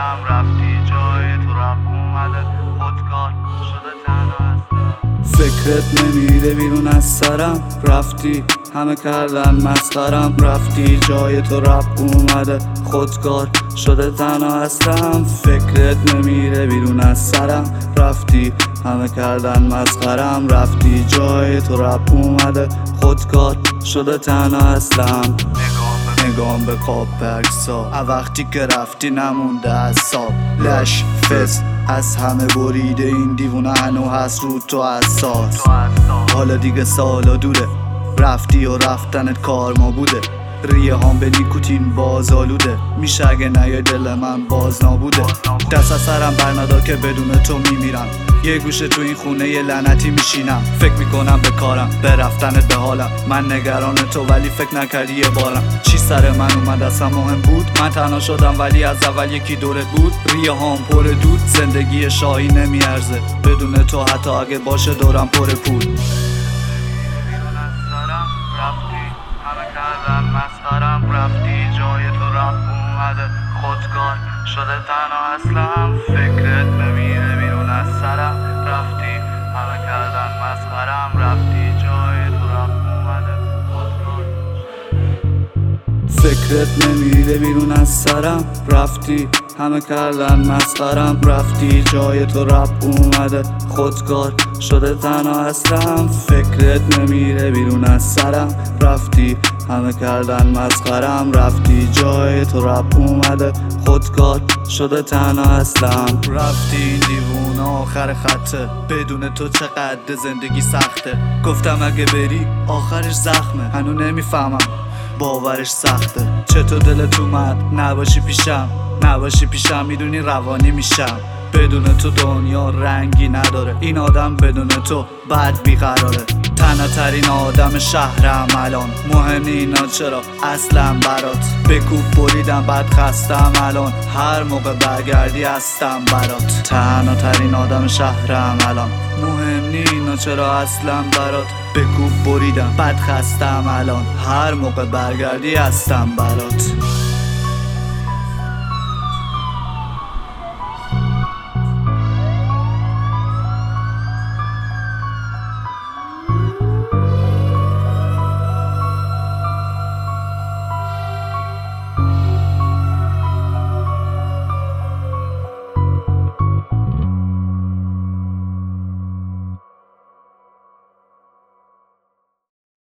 هستم رفتی جای تو رب اومده خودکار شده تنها هستم. فکرت نمیره بیرون از سرم رفتی همه کردن مسخرم رفتی جای تو رب اومده خودکار شده تنها هستم. فکرت نمیره بیرون از سرم رفتی همه کردن مسخرم رفتی جای تو رب اومده خودکار شده تنها هستم. نگام به خواب پرسا وقتی که رفتی نمونده از ساب لش فس از همه بریده این دیوونه هنو هست رو تو اساس. حالا دیگه سالا دوره رفتی و رفتنت کار ما بوده ریه هم به نیکوتین باز آلوده میشه اگه نه دل من باز نابوده. دست از سرم برندا که بدون تو میمیرم یه گوشه تو این خونه یه لعنتی میشینم فکر میکنم به کارم به رفتنت به حالم من نگران تو ولی فکر نکردی یه بارم چی سر من اومد اصلا مهم بود من تنها شدم ولی از اول یکی دورت بود ریه هم پر دود زندگی شاهی نمیارزه بدون تو حتی اگه باشه دورم پر پول. همه کردن مسخرم رفتی جای تو رب اومده خودکار شده تنها هستم. فکرت نمیره بیرون از سرم رفتی همه کردن مسخرم رفتی جای تو رب اومده خودکار. فکرت نمیره بیرون از سرم رفتی همه کردن مسخرم رفتی جای تو رب اومده خودکار شده تنها هستم. فکرت نمیره بیرون از سرم رفتی همه کردن مسخرم رفتی جای تو رب اومده خودکار شده تنها هستم. رفتی این دیوونه آخر خطه بدون تو چقدر زندگی سخته گفتم اگه بری آخرش زخمه هنو نمیفهمم باورش سخته چطور دلت اومد نباشی پیشم میدونی روانی میشم بدون تو دنیا رنگی نداره این آدم بدون تو بد بیقراره تنها ترین آدم شهرم الان مهم اینا چرا اصلا برات بکوب بریدم بعد خستم الان هر موقع برگردی هستم برات تنها ترین آدم شهرم الان مهم نی اینا چرا اصلا برات بکوب بریدم بعد خستم الان هر موقع برگردی هستم برات.